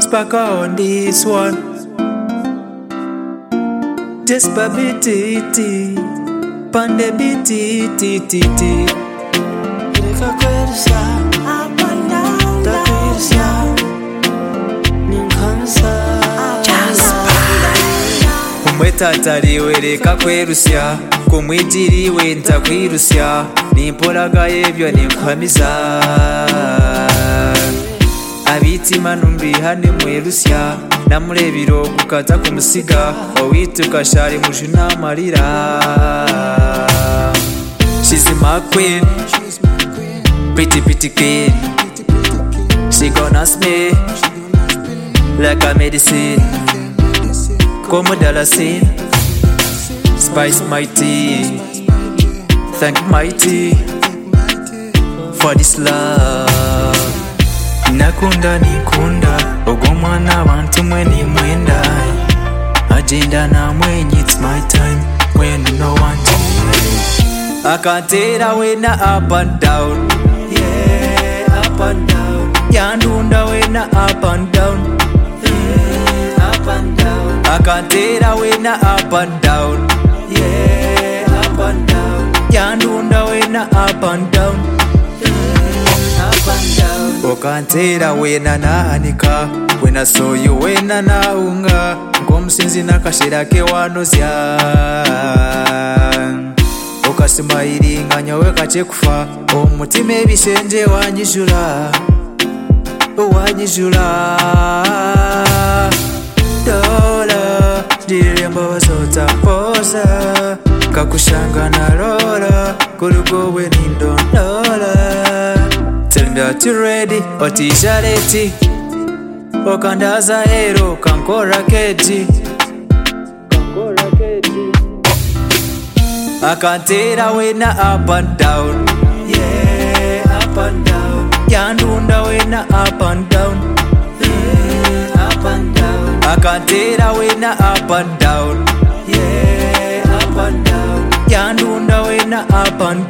Spaka on this one. Despabititi, pande bititi. Ireka kwerusya, takwirusya, ninkansa. Umwetatariwe reka kwerusya, kumwijiriwe ntakwirusya, nimporagaye ebyo ninkwamiza. Abitima numbihane mwerusya, namurebiro gukata kumusiga, owituka shari mujuna marira. She's my queen, pretty queen. She gonna smell like a medicine, como Dalasin. Spice my tea, thank mighty for this love. Nakunda nikunda, ogomwana abantu mwe ni mwenda. Agenda na mwenye, it's my time when no one to. I can't tell away na up and down. Yeah, up and down. Yandunda way na up and down. Yeah, up and down. I can't tell away na up and down. Yeah, up and down. Yandunda way na up and down. Up and down. Okantera wena nahanika, wena soyo wena naunga, ng'omusinzi nakashera ke wanozya. Okasimayiringa nyawe kachekufa, omutima ebishenje wanyijula. Dola diremba bazota poza, kakushanga na rola, kurugowe nindondola. Tell me that you ready, otisha leti, okandaza ero, kankora keti. Akantera wena up and down. Yeah, up and down. Yandunda wena up and down. Yeah, up and down. Akantera wena up and down. Yeah, up and down. Yandunda wena up and down.